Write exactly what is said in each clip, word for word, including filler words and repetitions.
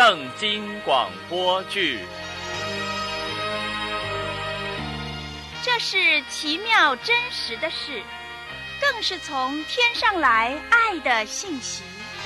圣经广播剧。 这是奇妙真实的事，更是从天上来爱的信息。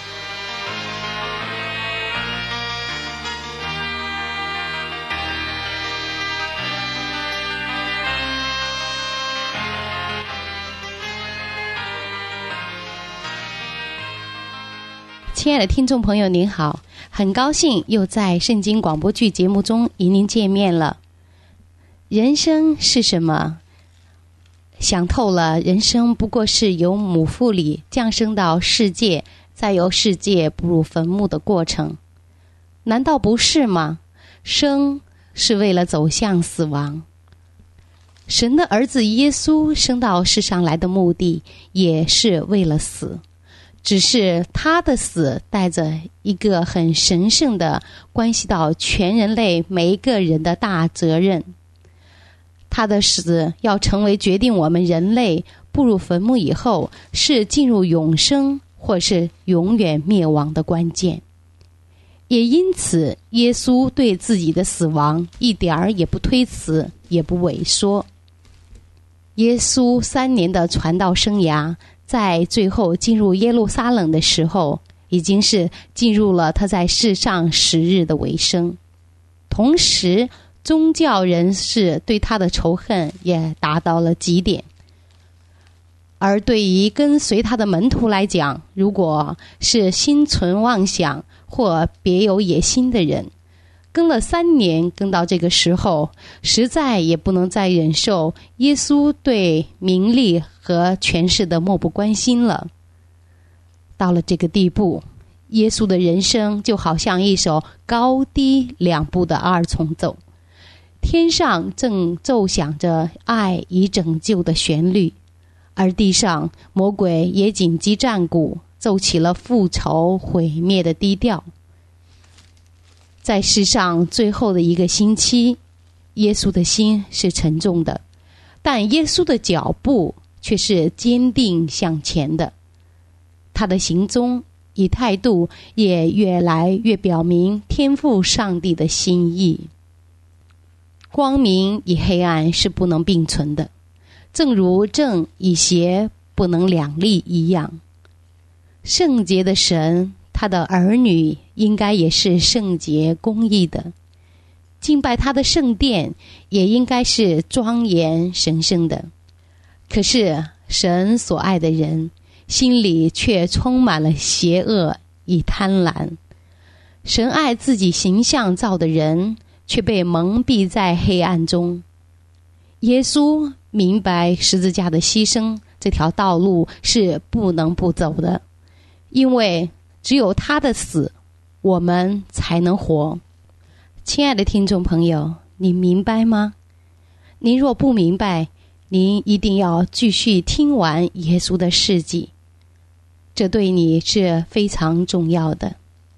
亲爱的听众朋友您好，很高兴又在圣经广播剧节目中与您见面了。人生是什么？想透了，人生不过是由母腹里降生到世界，再由世界步入坟墓的过程，难道不是吗？生是为了走向死亡。神的儿子耶稣生到世上来的目的也是为了死，只是他的死带着一个很神圣的关系到全人类每一个人的大责任。他的死要成为决定我们人类步入坟墓以后是进入永生或是永远灭亡的关键。也因此，耶稣对自己的死亡一点儿也不推辞，也不畏缩。耶稣三年的传道生涯，在最后进入耶路撒冷的时候，已经是进入了他在世上十日的尾声。同时，宗教人士对他的仇恨也达到了极点。而对于跟随他的门徒来讲，如果是心存妄想或别有野心的人，跟了三年，跟到这个时候，实在也不能再忍受耶稣对名利和权势的漠不关心了。到了这个地步，耶稣的人生就好像一首高低两部的二重奏，天上正奏响着爱与拯救的旋律，而地上魔鬼也紧击战鼓，奏起了复仇毁灭的低调。在世上最后的一个星期，耶稣的心是沉重的，但耶稣的脚步却是坚定向前的。他的行踪与态度也越来越表明天父上帝的心意。光明与黑暗是不能并存的，正如正与邪不能两立一样。圣洁的神，他的儿女应该也是圣洁公义的，敬拜他的圣殿也应该是庄严神圣的。可是神所爱的人心里却充满了邪恶与贪婪。神爱自己形象造的人，却被蒙蔽在黑暗中。耶稣明白十字架的牺牲这条道路是不能不走的，因为只有他的死，我们才能活。亲爱的听众朋友，你明白吗？您若不明白，您一定要继续听完耶稣的事迹，这对你是非常重要的。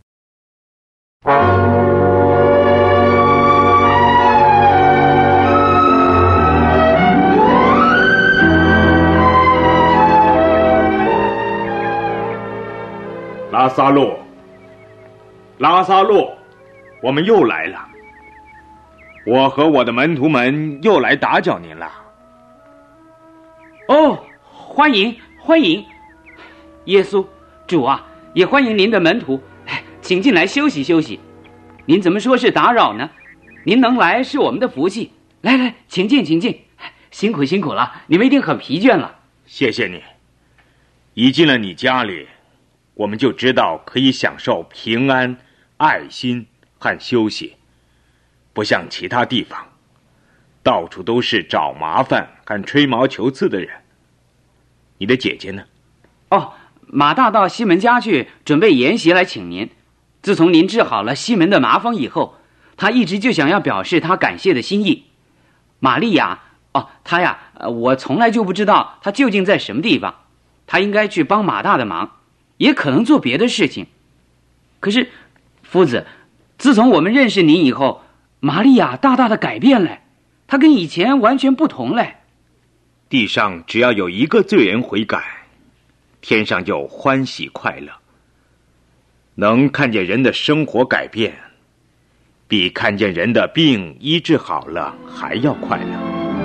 拉撒路，拉撒路，我们又来了。我和我的门徒们又来打搅您了。 哦，欢迎欢迎，耶稣主啊，也欢迎您的门徒，请进来休息休息。您怎么说是打扰呢？您能来是我们的福气。来来，请进请进，辛苦辛苦了，你们一定很疲倦了。 谢谢你。一进了你家里，我们就知道可以享受平安、爱心和休息，不像其他地方，到处都是找麻烦和吹毛求疵的人。你的姐姐呢？ 哦，马大到西门家去准备筵席来请您。自从您治好了西门的麻风以后，他一直就想要表示他感谢的心意。玛利亚，哦，他呀，我从来就不知道他究竟在什么地方。他应该去帮马大的忙，也可能做别的事情。可是夫子，自从我们认识您以后，玛利亚大大的改变了，她跟以前完全不同了。 地上只要有一个罪人悔改，天上就欢喜快乐。能看见人的生活改变， 比看见人的病医治好了还要快乐。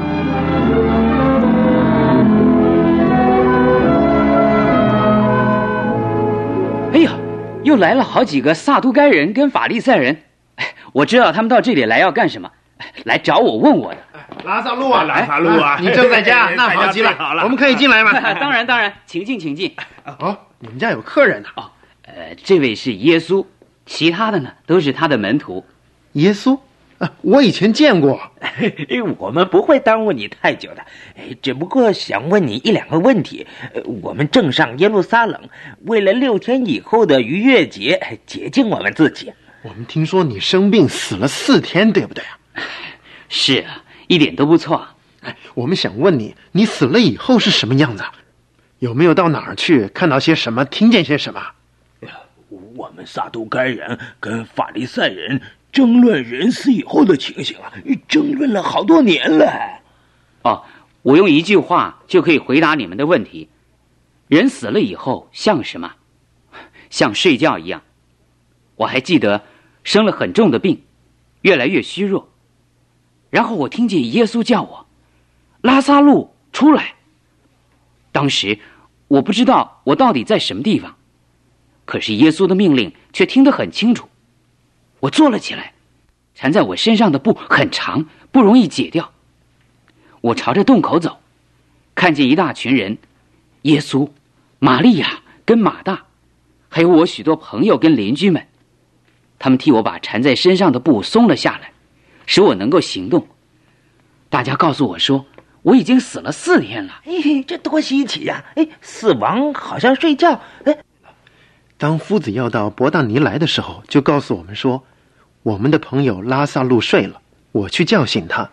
哎呀，又来了好几个撒都该人跟法利赛人，我知道他们到这里来要干什么，来找我问我的。 拉萨路啊， 拉萨路啊， 你正在家，那好极了，我们可以进来吗？ 当然当然，请进请进。 哦，你们家有客人呢？ 哦，呃，这位是耶稣，其他的呢都是他的门徒。 耶稣？啊，我以前见过。 我们不会耽误你太久的，只不过想问你一两个问题。我们正上耶路撒冷，为了六天以后的逾越节洁净我们自己。 我们听说你生病死了四天，对不对啊？ 是啊，一点都不错。 哎，我们想问你，你死了以后是什么样子？有没有到哪儿去，看到些什么，听见些什么？ 我们撒都该人跟法利赛人争论人死以后的情形啊，争论了好多年了。 哦，我用一句话就可以回答你们的问题。人死了以后像什么？像睡觉一样。我还记得生了很重的病，越来越虚弱。然后我听见耶稣叫我，拉撒路出来。当时我不知道我到底在什么地方，可是耶稣的命令却听得很清楚。我坐了起来，缠在我身上的布很长，不容易解掉。我朝着洞口走，看见一大群人，耶稣、玛利亚跟马大，还有我许多朋友跟邻居们，他们替我把缠在身上的布松了下来，使我能够行动。大家告诉我说，我已经死了四天了。 哎，这多稀奇呀！哎，死亡好像睡觉。哎， 当夫子要到伯大尼来的时候，就告诉我们说，我们的朋友拉撒路睡了，我去叫醒他。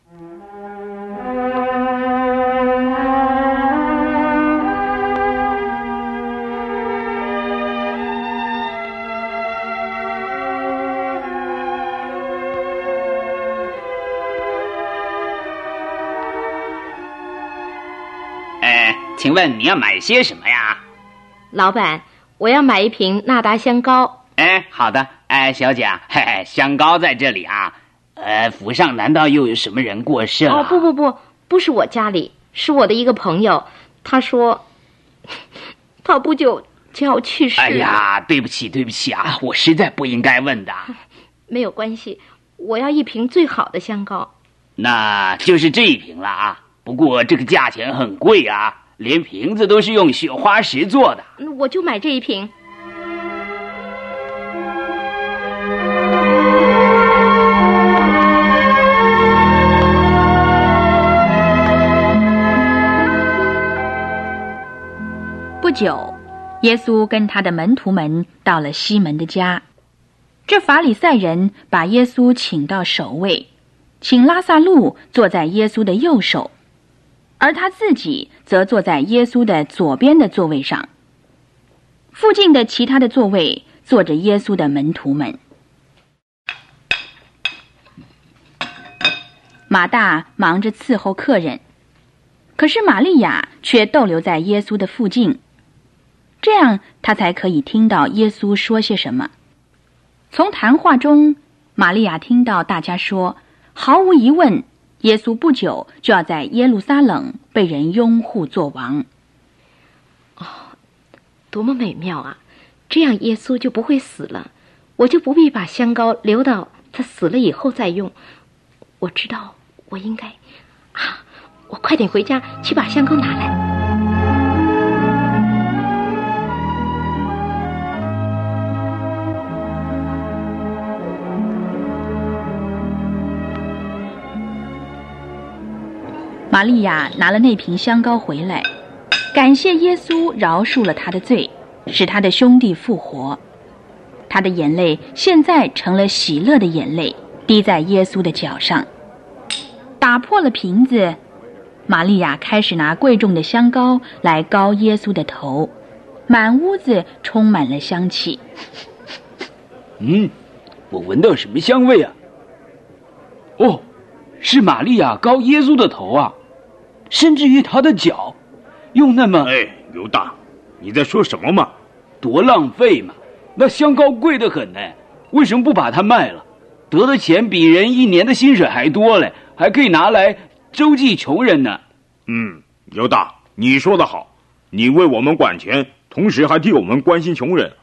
哎，请问你要买些什么呀？ 老板，我要买一瓶纳达香膏。 哎，好的。哎，小姐，嘿嘿，香膏在这里啊。呃，府上难道又有什么人过世了？ 哦，不不不，不是我家里，是我的一个朋友。他说，他不久就要去世了。 哎呀，对不起，对不起啊，我实在不应该问的。 没有关系，我要一瓶最好的香膏。 那就是这一瓶了啊。不过这个价钱很贵啊，连瓶子都是用雪花石做的。 我就买这一瓶。 不久，耶稣跟他的门徒们到了西门的家。这法利赛人把耶稣请到首位，请拉撒路坐在耶稣的右手，而他自己则坐在耶稣的左边的座位上。附近的其他的座位坐着耶稣的门徒们。马大忙着伺候客人，可是玛利亚却逗留在耶稣的附近，这样他才可以听到耶稣说些什么。从谈话中，玛利亚听到大家说，毫无疑问，耶稣不久就要在耶路撒冷被人拥护做王。 哦，多么美妙啊！这样耶稣就不会死了，我就不必把香膏留到他死了以后再用。我知道我应该啊，我快点回家去把香膏拿来。 玛利亚拿了那瓶香膏回来，感谢耶稣饶恕了他的罪，使他的兄弟复活。他的眼泪现在成了喜乐的眼泪，滴在耶稣的脚上。打破了瓶子，玛利亚开始拿贵重的香膏来膏耶稣的头，满屋子充满了香气。 嗯，我闻到什么香味啊？哦，是玛利亚膏耶稣的头啊，甚至于他的脚，用那么…… 哎，犹大，你在说什么嘛？ 多浪费嘛！那香膏贵得很呢，为什么不把它卖了， 得的钱比人一年的薪水还多嘞，还可以拿来周济穷人呢。 嗯，犹大，你说得好，你为我们管钱，同时还替我们关心穷人。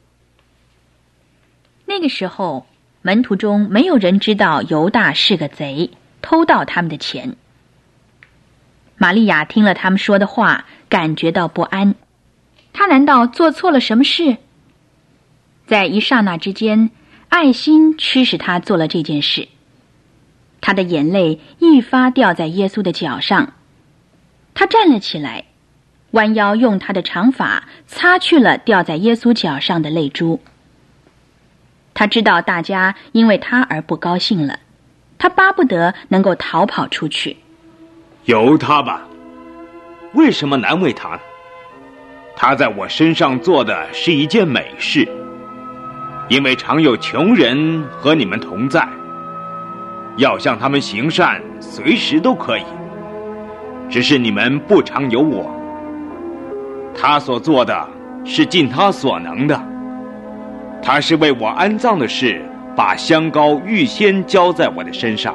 那个时候，门徒中没有人知道犹大是个贼，偷盗他们的钱。玛利亚听了他们说的话，感觉到不安。她难道做错了什么事？在一刹那之间，爱心驱使她做了这件事。她的眼泪一发掉在耶稣的脚上，她站了起来，弯腰用她的长发擦去了掉在耶稣脚上的泪珠。她知道大家因为她而不高兴了，她巴不得能够逃跑出去。 由他吧，为什么难为他呢？他在我身上做的是一件美事，因为常有穷人和你们同在，要向他们行善，随时都可以，只是你们不常有我。他所做的是尽他所能的，他是为我安葬的事，把香膏预先浇在我的身上。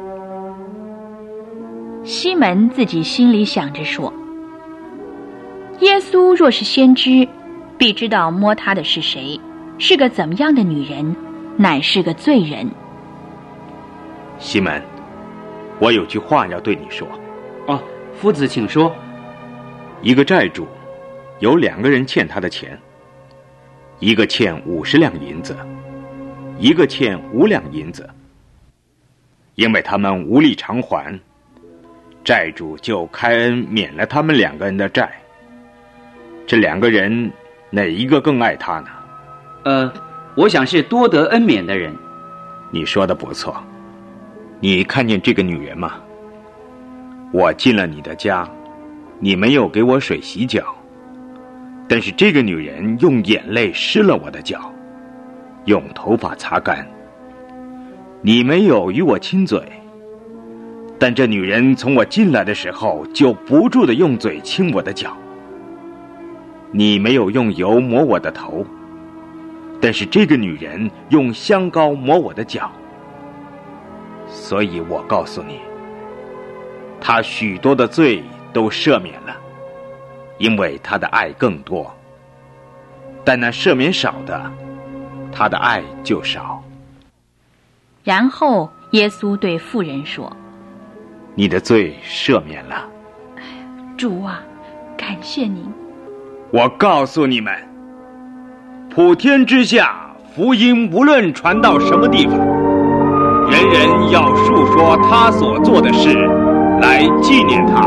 西门自己心里想着说，耶稣若是先知，必知道摸他的是谁，是个怎么样的女人，乃是个罪人。 西门，我有句话要对你说。 哦，夫子请说。 一个债主有两个人欠他的钱，一个欠五十两银子，一个欠五两银子。因为他们无力偿还，债主就开恩免了他们两个人的债。这两个人哪一个更爱他呢？ 呃，我想是多得恩免的人。 你说的不错。你看见这个女人吗？我进了你的家，你没有给我水洗脚，但是这个女人用眼泪湿了我的脚，用头发擦干。你没有与我亲嘴，但这女人从我进来的时候就不住地用嘴亲我的脚。你没有用油抹我的头，但是这个女人用香膏抹我的脚。所以我告诉你，她许多的罪都赦免了，因为她的爱更多。但那赦免少的，她的爱就少。 然后耶稣对妇人说， 你的罪赦免了。 主啊，感谢您。 我告诉你们，普天之下，福音无论传到什么地方，人人要述说他所做的事，来纪念他。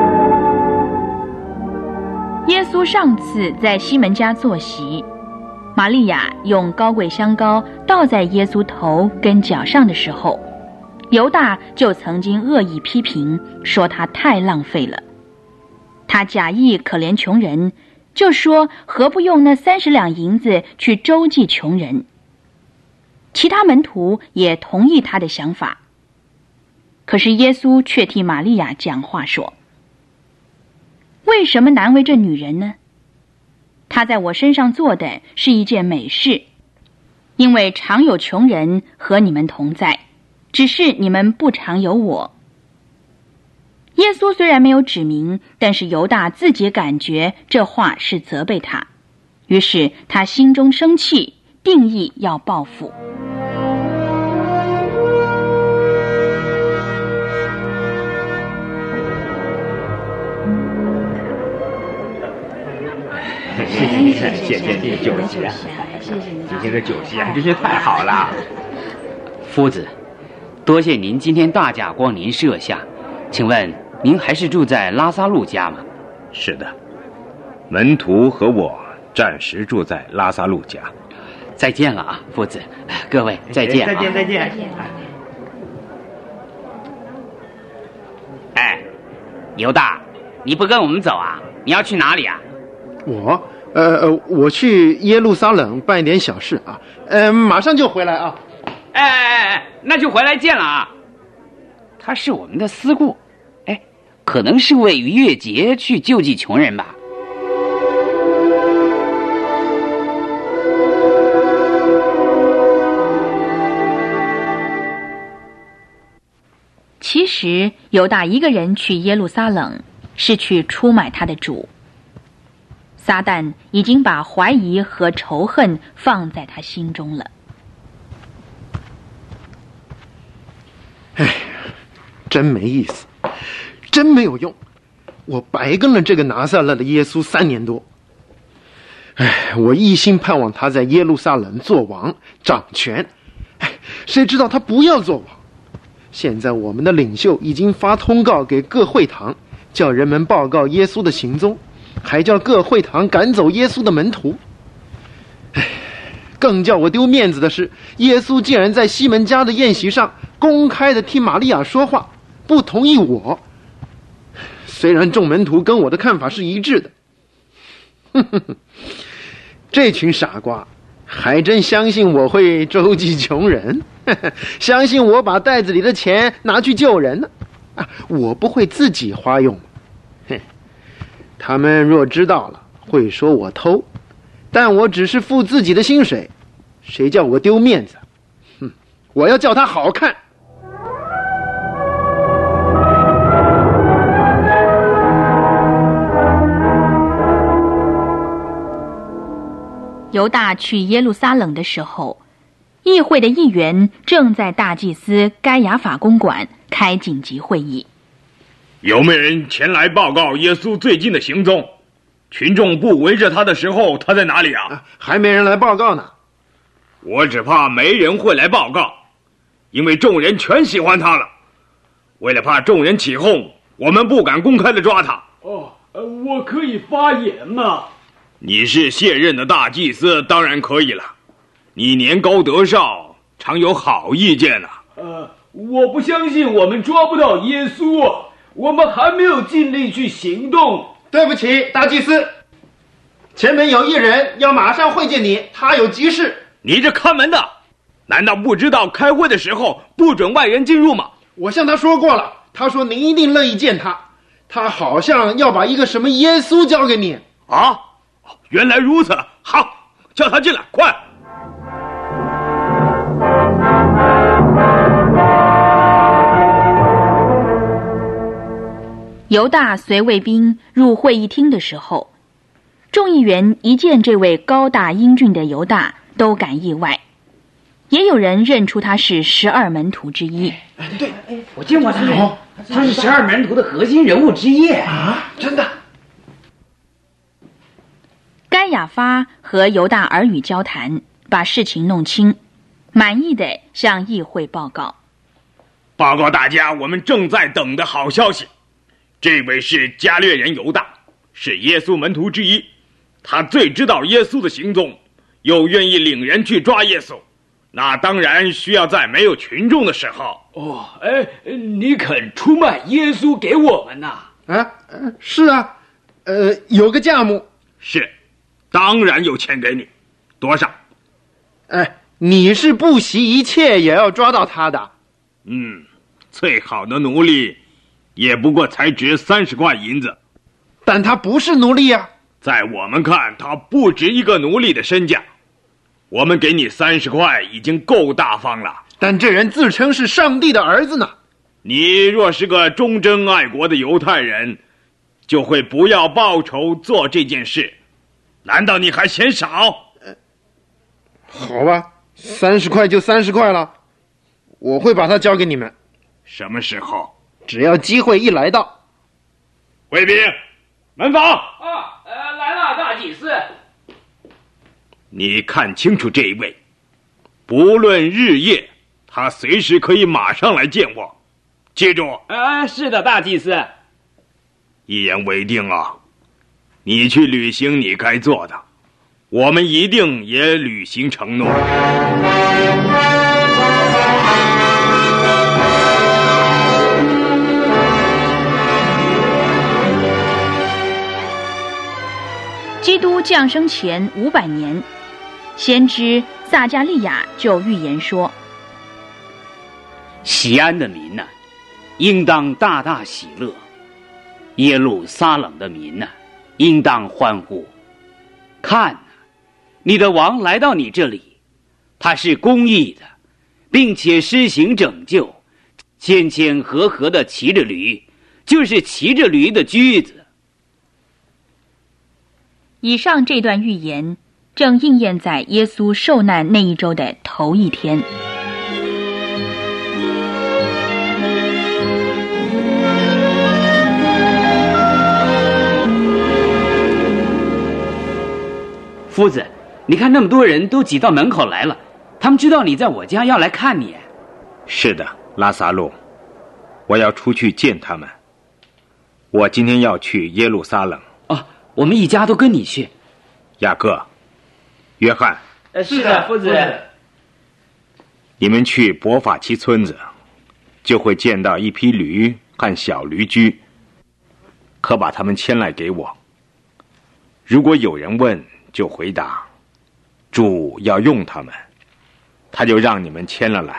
耶稣上次在西门家坐席，玛利亚用高贵香膏倒在耶稣头跟脚上的时候，犹大就曾经恶意批评，说他太浪费了。他假意可怜穷人，就说何不用那三十两银子去周济穷人。其他门徒也同意他的想法。可是耶稣却替玛利亚讲话说，为什么难为这女人呢？她在我身上做的是一件美事，因为常有穷人和你们同在，只是你们不常有我。耶稣虽然没有指明，但是犹大自己感觉这话是责备他，于是他心中生气，定义要报复。 谢谢您，谢谢您的酒席啊！谢谢您，今天的酒席啊，真是太好了。 夫子，多谢您今天大驾光临舍下，请问您还是住在拉撒路家吗？ 是的，门徒和我暂时住在拉撒路家。 再见了啊，夫子，各位再见、啊、 再见再见。 哎，犹大，你不跟我们走啊？你要去哪里啊？ 我呃呃，我去耶路撒冷办一点小事啊，呃，马上就回来啊。 哎哎哎，那就回来见了啊。他是我们的思顾，哎，可能是为逾越节去救济穷人吧。 其实犹大一个人去耶路撒冷，是去出卖他的主。撒旦已经把怀疑和仇恨放在他心中了。 哎，真没意思，真没有用，我白跟了这个拿撒勒的耶稣三年多。哎，我一心盼望他在耶路撒冷做王掌权，哎，谁知道他不要做王。现在我们的领袖已经发通告给各会堂，叫人们报告耶稣的行踪，还叫各会堂赶走耶稣的门徒。哎，更叫我丢面子的是，耶稣竟然在西门家的宴席上公开的替玛利亚说话，不同意我。虽然众门徒跟我的看法是一致的，哼哼哼，这群傻瓜还真相信我会周济穷人，呵呵，相信我把袋子里的钱拿去救人呢。啊，我不会自己花用。嘿，他们若知道了，会说我偷，但我只是付自己的薪水，谁叫我丢面子？哼，我要叫他好看。 犹大去耶路撒冷的时候，议会的议员正在大祭司该亚法公馆开紧急会议。 有没有人前来报告耶稣最近的行踪？群众不围着他的时候，他在哪里啊？ 啊，还没人来报告呢。 我只怕没人会来报告，因为众人全喜欢他了。为了怕众人起哄，我们不敢公开的抓他。 哦，呃，我可以发言吗？ 你是卸任的大祭司，当然可以了。你年高德少，常有好意见啊。 呃，我不相信我们抓不到耶稣，我们还没有尽力去行动。 对不起，大祭司，前门有一人要马上会见你，他有急事。 你这看门的，难道不知道开会的时候不准外人进入吗？ 我向他说过了，他说您一定乐意见他，他好像要把一个什么耶稣交给你。 啊，原来如此，好，叫他进来，快！ 犹大随卫兵入会议厅的时候，众议员一见这位高大英俊的犹大，都感意外，也有人认出他是十二门徒之一。 哎，对，我见过他，哦，他是十二门徒的核心人物之一啊！真的。 该亚发和犹大耳语交谈，把事情弄清，满意的向议会报告。 报告大家，我们正在等的好消息。这位是加略人犹大，是耶稣门徒之一，他最知道耶稣的行踪，又愿意领人去抓耶稣，那当然需要在没有群众的时候。 哦，哎，你肯出卖耶稣给我们呐？ 啊，是啊，呃，有个价目。 是，当然有钱给你，多少？ 哎，你是不惜一切也要抓到他的。 嗯，最好的奴隶也不过才值三十块银子， 但他不是奴隶啊。 在我们看，他不值一个奴隶的身价。我们给你三十块已经够大方了。 但这人自称是上帝的儿子呢。 你若是个忠贞爱国的犹太人，就会不要报酬做这件事。难道你还嫌少？ 呃、好吧，三十块就三十块了，我会把它交给你们。 什么时候？ 只要机会一来到。 卫兵，门房。 啊，呃，来了，大祭司。 你看清楚这一位，不论日夜，他随时可以马上来见我。记住。 啊，是的，大祭司。 一言为定啊！你去履行你该做的，我们一定也履行承诺。 基督降生前五百年，先知撒迦利亚就预言说： 西安的民呐、啊，应当大大喜乐；耶路撒冷的民呐、啊，应当欢呼。看啊，你的王来到你这里，他是公义的，并且施行拯救， 谦谦和和地骑着驴，就是骑着驴的驹子。 以上这段预言正应验在耶稣受难那一周的头一天。 夫子，你看那么多人都挤到门口来了，他们知道你在我家要来看你。 是的，拉撒路，我要出去见他们。我今天要去耶路撒冷。 哦，我们一家都跟你去。 雅各、约翰， 呃，是的，夫子。 你们去伯法其村子，就会见到一批驴和小驴驹，可把他们牵来给我。如果有人问，就回答，主要用他们，他就让你们牵了来。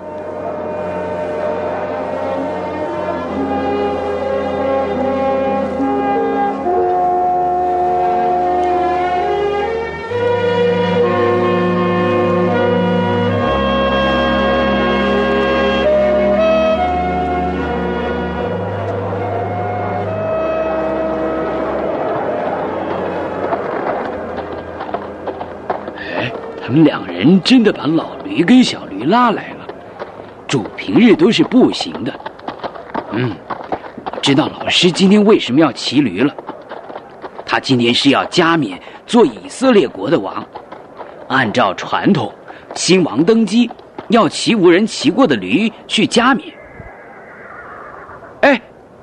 他们两人真的把老驴跟小驴拉来了。主平日都是步行的。嗯，我知道老师今天为什么要骑驴了。他今天是要加冕做以色列国的王。按照传统，新王登基要骑无人骑过的驴去加冕。哎，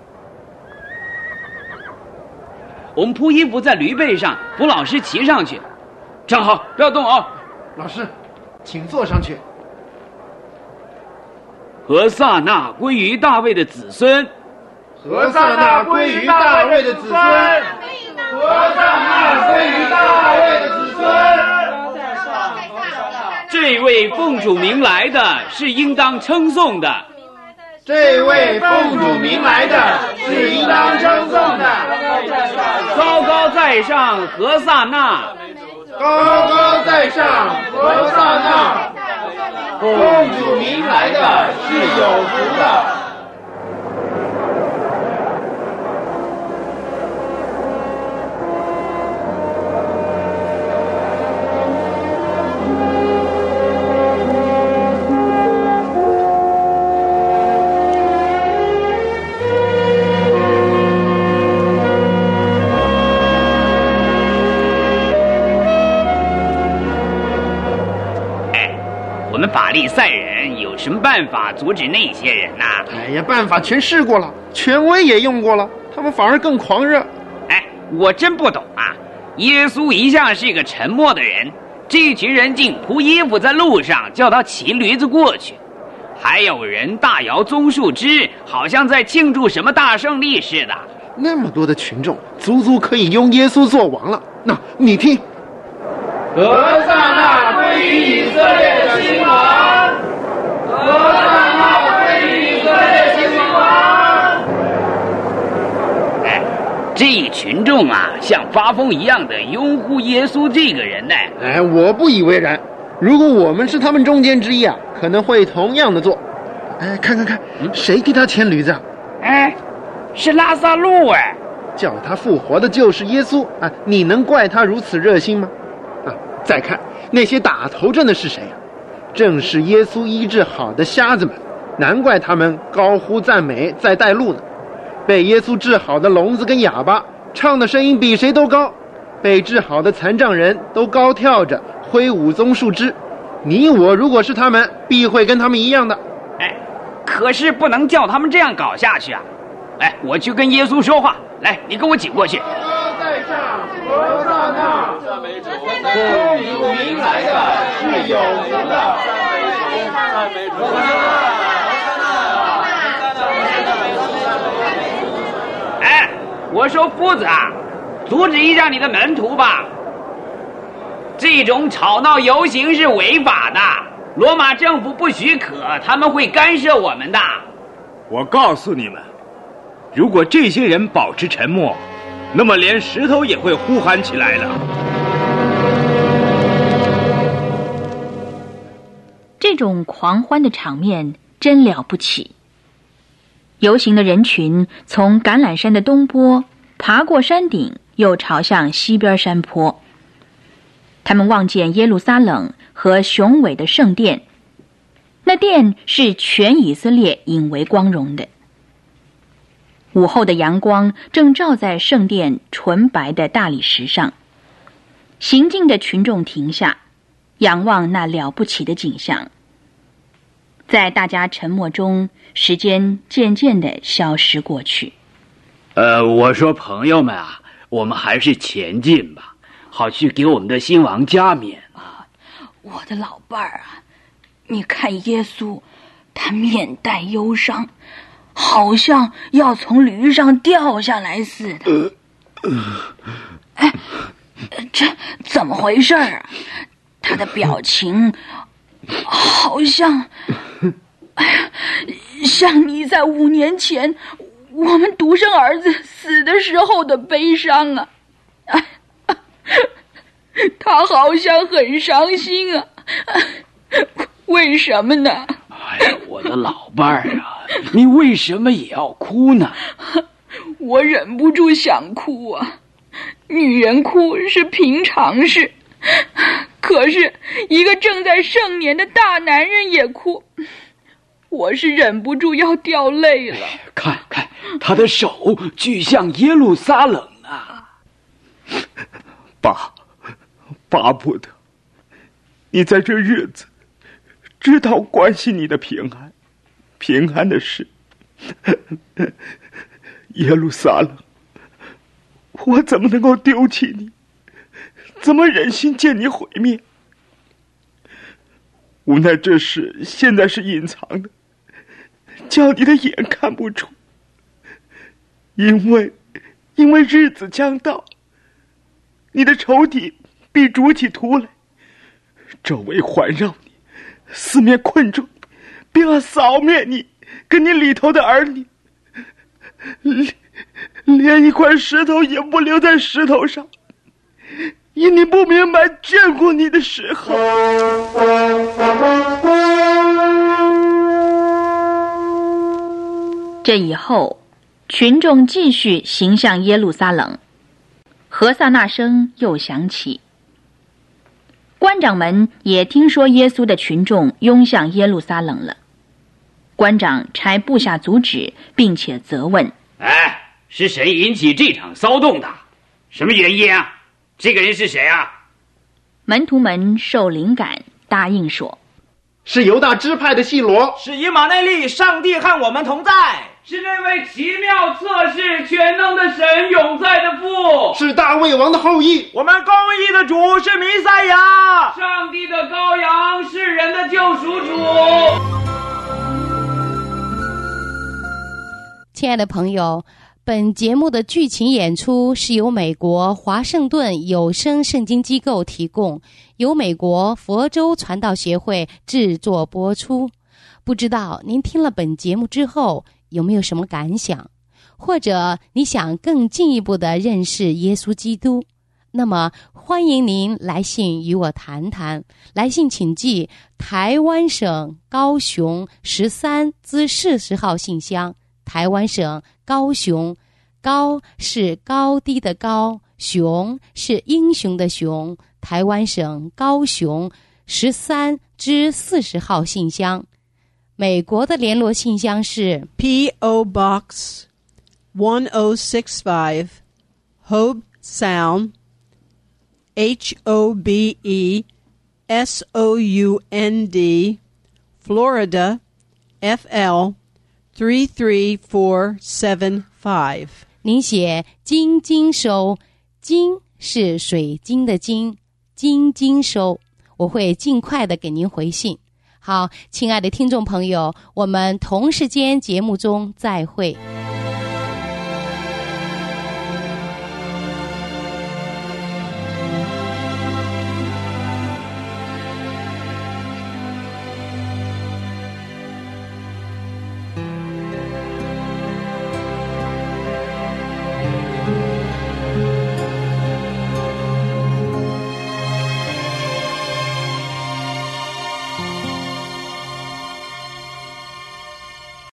我们铺衣服在驴背上，扶老师骑上去。站好，不要动啊！ 老师，请坐上去。 何萨那归于大卫的子孙， 何萨那归于大卫的子孙，何萨那归于大卫的子孙。 这位奉主名来的是应当称颂的， 这位奉主名来的是应当称颂的。 高高在上，何萨那。 高高在上，何萨那，奉主名来的是有福的。 我们法利赛人有什么办法阻止那些人呢、啊？ 哎呀，办法全试过了，权威也用过了，他们反而更狂热。 哎，我真不懂啊！耶稣一向是个沉默的人，这群人竟铺衣服在路上，叫他骑驴子过去，还有人大摇棕树枝，好像在庆祝什么大胜利似的。 那么多的群众，足足可以拥耶稣做王了。那你听。何萨那归于以色列的新王，何萨那归于以色列新王。 哎，这一群众啊，像发疯一样的拥护耶稣这个人呢。 哎，我不以为然。如果我们是他们中间之一啊，可能会同样的做。哎，看看看，嗯、谁替他牵驴子啊？ 哎，是拉撒路哎。 叫他复活的就是耶稣啊！你能怪他如此热心吗？啊，再看那些打头阵的是谁啊？正是耶稣医治好的瞎子们，难怪他们高呼赞美在带路呢。被耶稣治好的聋子跟哑巴，唱的声音比谁都高；被治好的残障人都高跳着挥舞棕树枝。你我如果是他们，必会跟他们一样的。 哎，可是不能叫他们这样搞下去啊！哎，我去跟耶稣说话。来，你跟我挤过去。 高高在上，何萨那，奉主名来的是有福的。 哎，我说夫子啊，阻止一下你的门徒吧。这种吵闹游行是违法的，罗马政府不许可，他们会干涉我们的。 我告诉你们，如果这些人保持沉默，那么连石头也会呼喊起来了。 这种狂欢的场面真了不起， 游行的人群从橄榄山的东坡爬过山顶，又朝向西边山坡。他们望见耶路撒冷和雄伟的圣殿，那殿是全以色列引为光荣的。午后的阳光正照在圣殿纯白的大理石上，行进的群众停下，仰望那了不起的景象。在大家沉默中，时间渐渐地消失过去。 呃，我说朋友们啊，我们还是前进吧，好去给我们的新王加冕啊。 我的老伴儿啊，你看耶稣，他面带忧伤，好像要从驴上掉下来似的。哎，这怎么回事啊？他的表情好像，哎呀，像你在五年前我们独生儿子死的时候的悲伤啊！哎，他好像很伤心啊！为什么呢？ 哎呀，我的老伴儿啊，你为什么也要哭呢？ 我忍不住想哭啊！女人哭是平常事，可是一个正在盛年的大男人也哭，我是忍不住要掉泪了。 看看他的手举向耶路撒冷啊！ 爸，巴不得你在这日子知道关心你的平安，平安的事。耶路撒冷，我怎么能够丢弃你？怎么忍心见你毁灭？无奈这事现在是隐藏的，叫你的眼看不出。因为因为日子将到，你的仇敌必筑起土垒，周围环绕你，四面困住，并要扫灭你跟你里头的儿女，连连一块石头也不留在石头上，因你不明白眷顾你的时候。 这以后，群众继续行向耶路撒冷，何塞那声又响起。官长们也听说耶稣的群众拥向耶路撒冷了，官长差部下阻止，并且责问： 哎，是谁引起这场骚动的？什么原因啊？这个人是谁啊？ 门徒们受灵感，答应说： 是犹大支派的细罗， 是以马内利，上帝和我们同在， 是那位奇妙测试全能的神永在的父， 是大卫王的后裔， 我们公义的主是弥赛亚， 上帝的羔羊，世人的救赎主。 亲爱的朋友，本节目的剧情演出是由美国华盛顿有声圣经机构提供，由美国佛州传道协会制作播出。不知道您听了本节目之后有没有什么感想，或者你想更进一步的认识耶稣基督，那么欢迎您来信与我谈谈。来信请寄台湾省高雄十三至四十号信箱，台湾省高雄，高是高低的高，雄是英雄的雄，台湾省高雄十三至四十号信箱。美国的联络信箱是 P O Box one oh six five Hobe Sound H O B E S O U N D Florida F L three three four seven five。 您写金金收，金是水晶的金，金金收，我会尽快的给您回信。好，亲爱的听众朋友，我们同时间节目中再会。